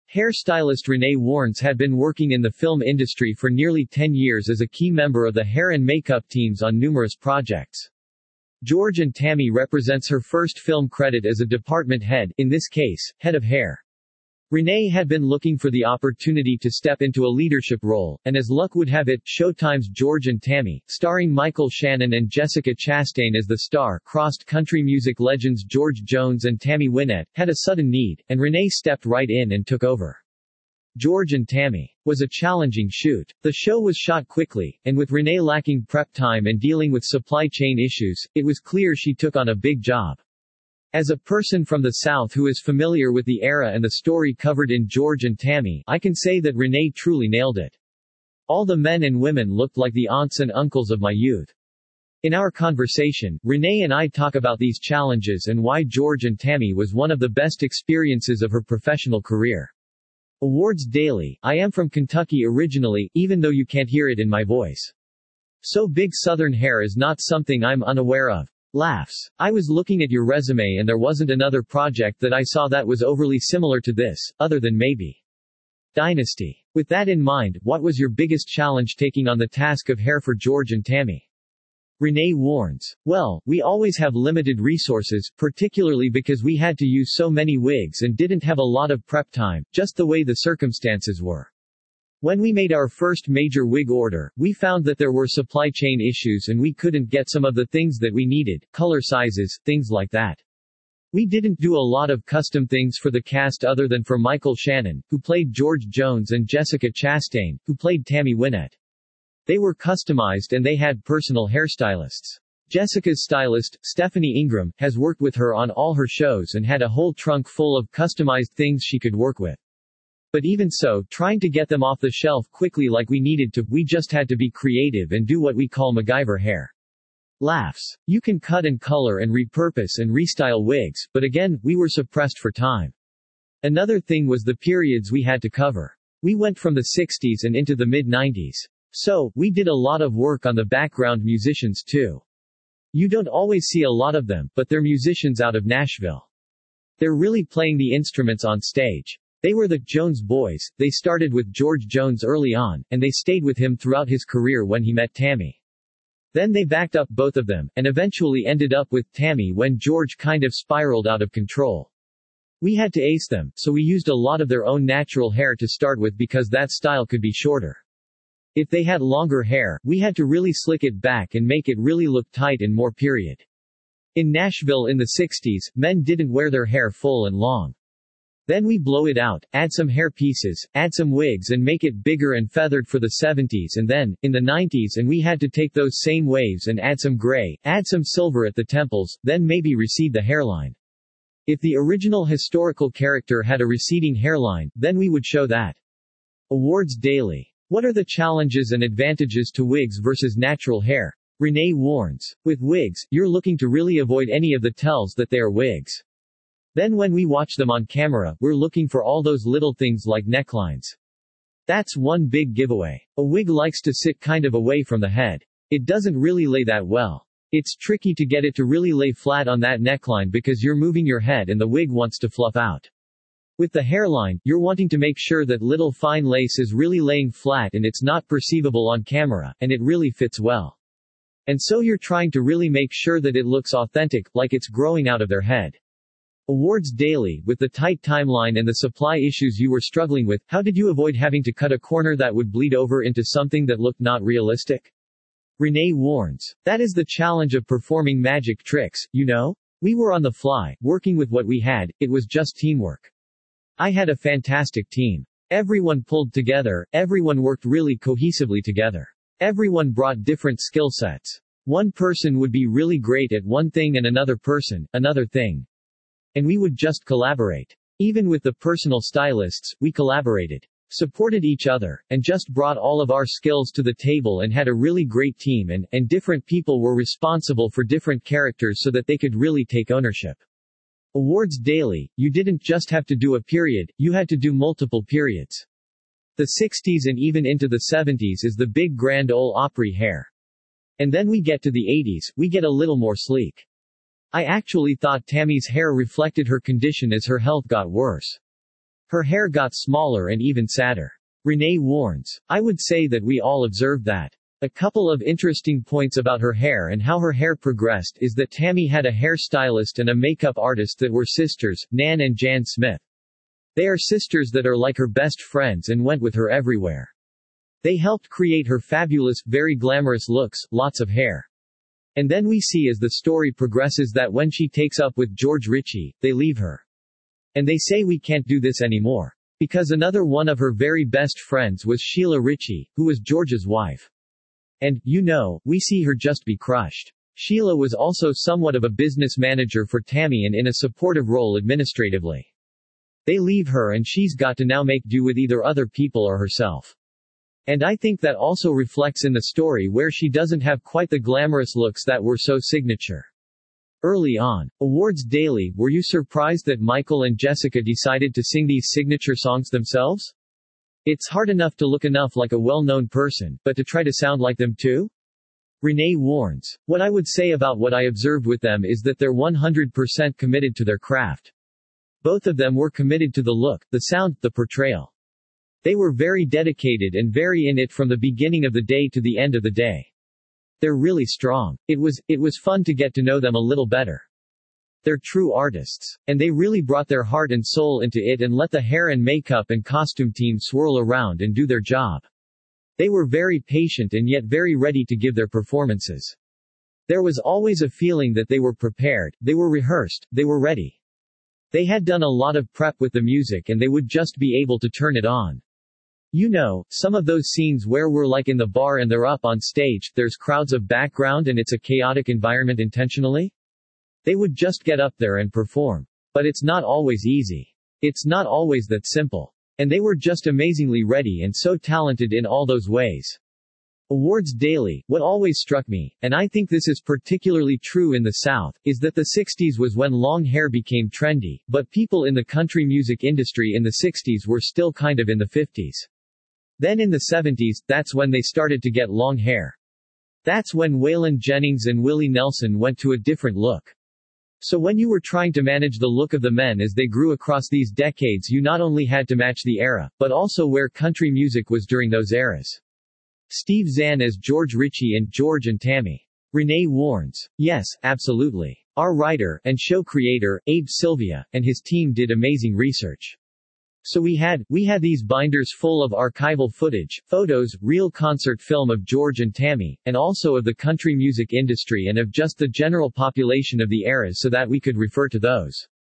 Hairstylist Renee Warnes had been working in the film industry for nearly 10 years as a key member of the hair and makeup teams on numerous projects. George and Tammy represents her first film credit as a department head, in this case, head of hair. Renee had been looking for the opportunity to step into a leadership role, and as luck would have it, Showtime's George and Tammy, starring Michael Shannon and Jessica Chastain as the star-crossed country music legends George Jones and Tammy Wynette, had a sudden need, and Renee stepped right in and took over. George and Tammy was a challenging shoot. The show was shot quickly, and with Renee lacking prep time and dealing with supply chain issues, it was clear she took on a big job. As a person from the South who is familiar with the era and the story covered in George and Tammy, I can say that Renee truly nailed it. All the men and women looked like the aunts and uncles of my youth. In our conversation, Renee and I talk about these challenges and why George and Tammy was one of the best experiences of her professional career. Awards Daily. I am from Kentucky originally, even though you can't hear it in my voice. So big Southern hair is not something I'm unaware of. Laughs. I was looking at your resume and there wasn't another project that I saw that was overly similar to this, other than maybe Dynasty. With that in mind, what was your biggest challenge taking on the task of hair for George and Tammy? Renee Warnes. Well, we always have limited resources, particularly because we had to use so many wigs and didn't have a lot of prep time, just the way the circumstances were. When we made our first major wig order, we found that there were supply chain issues and we couldn't get some of the things that we needed, color sizes, things like that. We didn't do a lot of custom things for the cast other than for Michael Shannon, who played George Jones, and Jessica Chastain, who played Tammy Wynette. They were customized and they had personal hairstylists. Jessica's stylist, Stephanie Ingram, has worked with her on all her shows and had a whole trunk full of customized things she could work with. But even so, trying to get them off the shelf quickly like we needed to, we just had to be creative and do what we call MacGyver hair. Laughs. You can cut and color and repurpose and restyle wigs, but again, we were suppressed for time. Another thing was the periods we had to cover. We went from the 60s and into the mid-90s. So, we did a lot of work on the background musicians too. You don't always see a lot of them, but they're musicians out of Nashville. They're really playing the instruments on stage. They were the Jones Boys. They started with George Jones early on, and they stayed with him throughout his career when he met Tammy. Then they backed up both of them, and eventually ended up with Tammy when George kind of spiraled out of control. We had to ace them, so we used a lot of their own natural hair to start with because that style could be shorter. If they had longer hair, we had to really slick it back and make it really look tight and more period. In Nashville in the 60s, men didn't wear their hair full and long. Then we blow it out, add some hair pieces, add some wigs and make it bigger and feathered for the 70s, and then, in the 90s, and we had to take those same waves and add some gray, add some silver at the temples, then maybe recede the hairline. If the original historical character had a receding hairline, then we would show that. Awards Daily. What are the challenges and advantages to wigs versus natural hair? Renee Warnes. With wigs, you're looking to really avoid any of the tells that they are wigs. Then when we watch them on camera, we're looking for all those little things like necklines. That's one big giveaway. A wig likes to sit kind of away from the head. It doesn't really lay that well. It's tricky to get it to really lay flat on that neckline because you're moving your head and the wig wants to fluff out. With the hairline, you're wanting to make sure that little fine lace is really laying flat and it's not perceivable on camera, and it really fits well. And so you're trying to really make sure that it looks authentic, like it's growing out of their head. Awards Daily. With the tight timeline and the supply issues you were struggling with, how did you avoid having to cut a corner that would bleed over into something that looked not realistic? Renee Warnes. That is the challenge of performing magic tricks, you know? We were on the fly, working with what we had, it was just teamwork. I had a fantastic team. Everyone pulled together, everyone worked really cohesively together. Everyone brought different skill sets. One person would be really great at one thing and another person, another thing. And we would just collaborate. Even with the personal stylists, we collaborated, supported each other, and just brought all of our skills to the table and had a really great team, and different people were responsible for different characters so that they could really take ownership. Awards Daily. You didn't just have to do a period, you had to do multiple periods. The 60s and even into the 70s is the big Grand Ole Opry hair. And then we get to the 80s, we get a little more sleek. I actually thought Tammy's hair reflected her condition as her health got worse. Her hair got smaller and even sadder. Renee warns, I would say that we all observed that. A couple of interesting points about her hair and how her hair progressed is that Tammy had a hairstylist and a makeup artist that were sisters, Nan and Jan Smith. They are sisters that are like her best friends and went with her everywhere. They helped create her fabulous, very glamorous looks, lots of hair. And then we see as the story progresses that when she takes up with George Ritchie, they leave her. And they say we can't do this anymore. Because another one of her very best friends was Sheila Ritchie, who was George's wife. And, we see her just be crushed. Sheila was also somewhat of a business manager for Tammy and in a supportive role administratively. They leave her and she's got to now make do with either other people or herself. And I think that also reflects in the story where she doesn't have quite the glamorous looks that were so signature. Early on, Awards Daily, were you surprised that Michael and Jessica decided to sing these signature songs themselves? It's hard enough to look enough like a well-known person, but to try to sound like them too? Renee warns, what I would say about what I observed with them is that they're 100% committed to their craft. Both of them were committed to the look, the sound, the portrayal. They were very dedicated and very in it from the beginning of the day to the end of the day. They're really strong. It was fun to get to know them a little better. They're true artists. And they really brought their heart and soul into it and let the hair and makeup and costume team swirl around and do their job. They were very patient and yet very ready to give their performances. There was always a feeling that they were prepared, they were rehearsed, they were ready. They had done a lot of prep with the music and they would just be able to turn it on. Some of those scenes where we're like in the bar and they're up on stage, there's crowds of background and it's a chaotic environment intentionally? They would just get up there and perform. But it's not always easy. It's not always that simple. And they were just amazingly ready and so talented in all those ways. Awards Daily, what always struck me, and I think this is particularly true in the South, is that the 60s was when long hair became trendy, but people in the country music industry in the 60s were still kind of in the 50s. Then in the 70s, that's when they started to get long hair. That's when Waylon Jennings and Willie Nelson went to a different look. So when you were trying to manage the look of the men as they grew across these decades, you not only had to match the era, but also where country music was during those eras. Steve Zahn as George Ritchie and George and Tammy. Renee warns, yes, absolutely. Our writer and show creator, Abe Sylvia, and his team did amazing research. So we had these binders full of archival footage, photos, real concert film of George and Tammy, and also of the country music industry and of just the general population of the eras so that we could refer to those.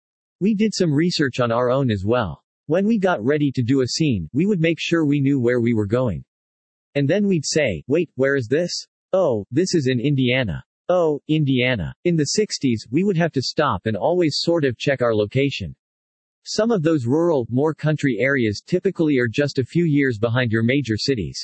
We did some research on our own as well. When we got ready to do a scene, we would make sure we knew where we were going. And then we'd say, wait, where is this? Oh, this is in Indiana. Oh, Indiana. In the 60s, we would have to stop and always sort of check our location. Some of those rural, more country areas typically are just a few years behind your major cities.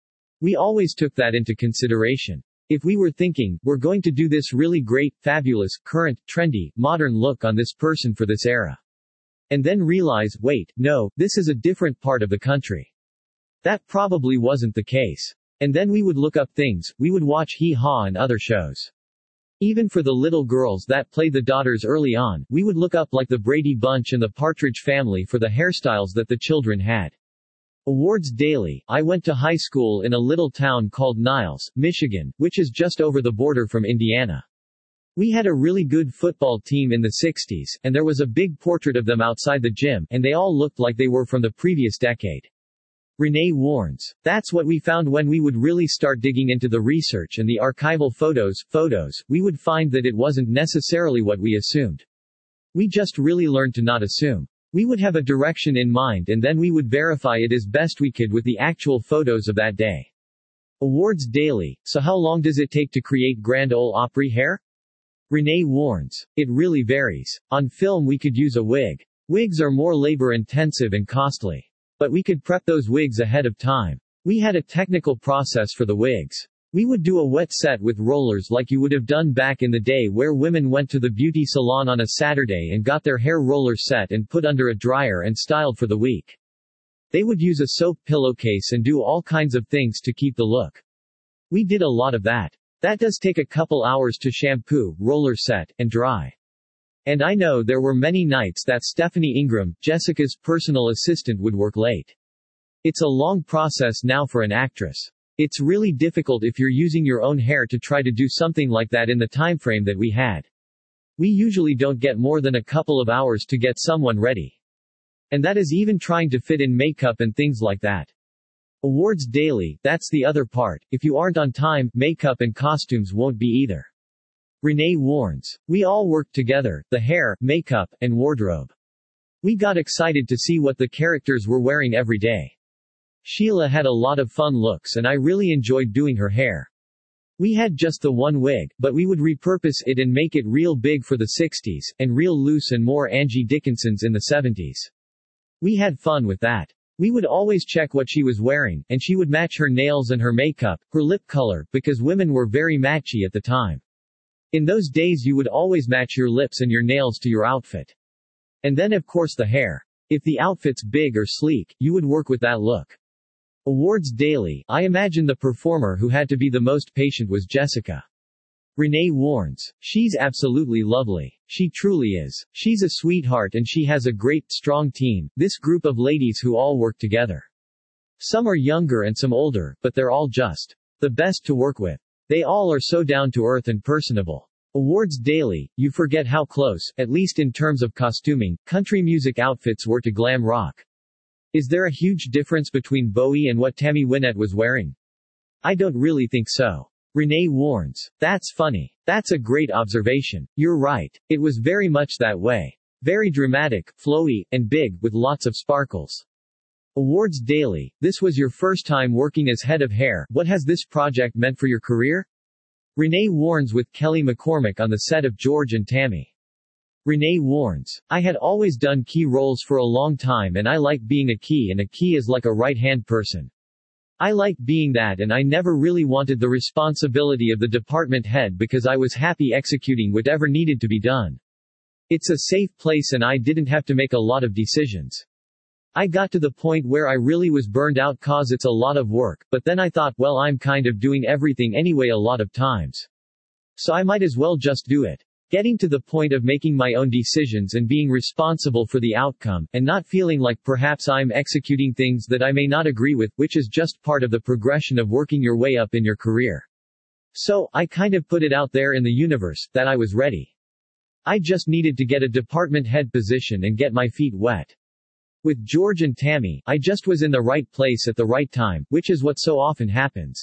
We always took that into consideration. If we were thinking, we're going to do this really great, fabulous, current, trendy, modern look on this person for this era. And then realize, wait, no, this is a different part of the country. That probably wasn't the case. And then we would look up things, we would watch Hee Haw and other shows. Even for the little girls that played the daughters early on, we would look up like the Brady Bunch and the Partridge Family for the hairstyles that the children had. Awards Daily, I went to high school in a little town called Niles, Michigan, which is just over the border from Indiana. We had a really good football team in the 60s, and there was a big portrait of them outside the gym, and they all looked like they were from the previous decade. Renee warns, that's what we found when we would really start digging into the research and the archival photos, we would find that it wasn't necessarily what we assumed. We just really learned to not assume. We would have a direction in mind and then we would verify it as best we could with the actual photos of that day. Awards Daily, so how long does it take to create Grand Ole Opry hair? Renee warns, it really varies. On film we could use a wig. Wigs are more labor-intensive and costly. But we could prep those wigs ahead of time. We had a technical process for the wigs. We would do a wet set with rollers like you would have done back in the day where women went to the beauty salon on a Saturday and got their hair roller set and put under a dryer and styled for the week. They would use a soap pillowcase and do all kinds of things to keep the look. We did a lot of that. That does take a couple hours to shampoo, roller set, and dry. And I know there were many nights that Stephanie Ingram, Jessica's personal assistant, would work late. It's a long process now for an actress. It's really difficult if you're using your own hair to try to do something like that in the timeframe that we had. We usually don't get more than a couple of hours to get someone ready. And that is even trying to fit in makeup and things like that. Awards daily, that's the other part. If you aren't on time, makeup and costumes won't be either. Renee Warnes. We all worked together, the hair, makeup, and wardrobe. We got excited to see what the characters were wearing every day. Sheila had a lot of fun looks and I really enjoyed doing her hair. We had just the one wig, but we would repurpose it and make it real big for the 60s, and real loose and more Angie Dickinson's in the 70s. We had fun with that. We would always check what she was wearing, and she would match her nails and her makeup, her lip color, because women were very matchy at the time. In those days you would always match your lips and your nails to your outfit. And then of course the hair. If the outfit's big or sleek, you would work with that look. Awards daily, I imagine the performer who had to be the most patient was Jessica. Renee Warnes. She's absolutely lovely. She truly is. She's a sweetheart and she has a great, strong team, this group of ladies who all work together. Some are younger and some older, but they're all just the best to work with. They all are so down to earth and personable. Awards daily, you forget how close, at least in terms of costuming, country music outfits were to glam rock. Is there a huge difference between Bowie and what Tammy Wynette was wearing? I don't really think so. Renee Warnes. That's funny. That's a great observation. You're right. It was very much that way. Very dramatic, flowy, and big, with lots of sparkles. Awards daily. This was your first time working as head of hair. What has this project meant for your career? Renee Warnes with Kelly McCormick on the set of George and Tammy. Renee Warnes. I had always done key roles for a long time and I like being a key, and a key is like a right-hand person. I like being that, and I never really wanted the responsibility of the department head because I was happy executing whatever needed to be done. It's a safe place and I didn't have to make a lot of decisions. I got to the point where I really was burned out cause it's a lot of work, but then I thought, well, I'm kind of doing everything anyway a lot of times. So I might as well just do it. Getting to the point of making my own decisions and being responsible for the outcome, and not feeling like perhaps I'm executing things that I may not agree with, which is just part of the progression of working your way up in your career. So, I kind of put it out there in the universe, that I was ready. I just needed to get a department head position and get my feet wet. With George and Tammy, I just was in the right place at the right time, which is what so often happens.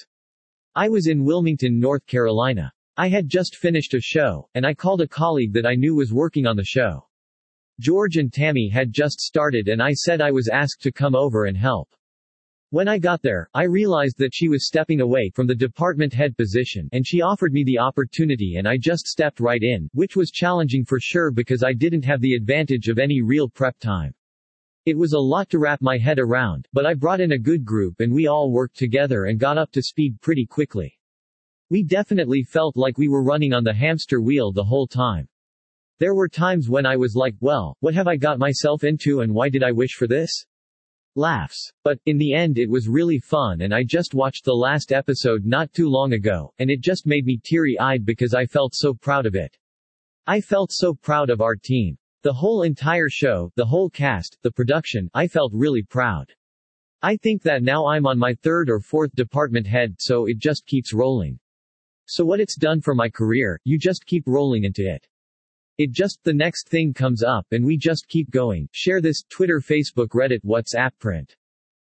I was in Wilmington, North Carolina. I had just finished a show, and I called a colleague that I knew was working on the show. George and Tammy had just started and I said I was asked to come over and help. When I got there, I realized that she was stepping away from the department head position, and she offered me the opportunity and I just stepped right in, which was challenging for sure because I didn't have the advantage of any real prep time. It was a lot to wrap my head around, but I brought in a good group and we all worked together and got up to speed pretty quickly. We definitely felt like we were running on the hamster wheel the whole time. There were times when I was like, well, what have I got myself into and why did I wish for this? Laughs. But, in the end it was really fun and I just watched the last episode not too long ago, and it just made me teary-eyed because I felt so proud of it. I felt so proud of our team. The whole entire show, the whole cast, the production, I felt really proud. I think that now I'm on my third or fourth department head, so it just keeps rolling. So what it's done for my career, you just keep rolling into it. It just, the next thing comes up and we just keep going. Share this, Twitter, Facebook, Reddit, WhatsApp, print.